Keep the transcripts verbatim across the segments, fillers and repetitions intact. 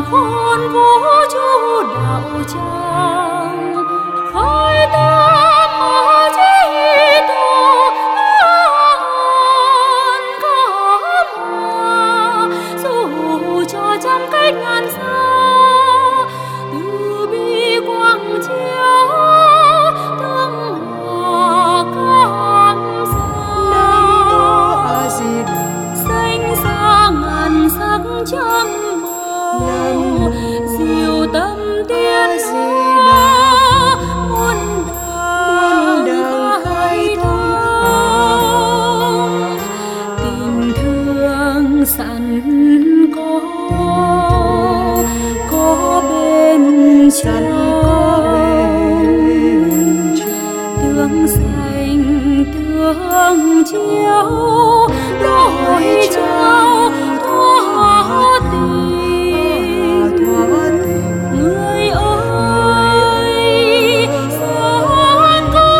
khôn vũ trụ đạo tràng khởi tâm ở chí tu an cả mà dù cho trăm cách ngàn xa từ bi quang chiếu tương hòa cảm xa xanh xa ngàn sắc trăm màu diệu tâm tiên muôn đàng khai thông tình thương sẵn có có bên trong tương xanh tương chiếu đổi trao thoa tình người ơi san có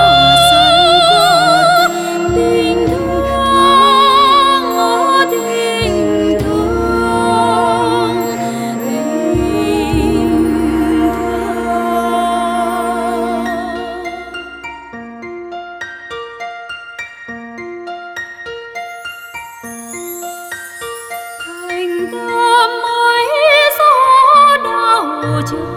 tình thương tình thương tình thành tâm ấy gió đau trời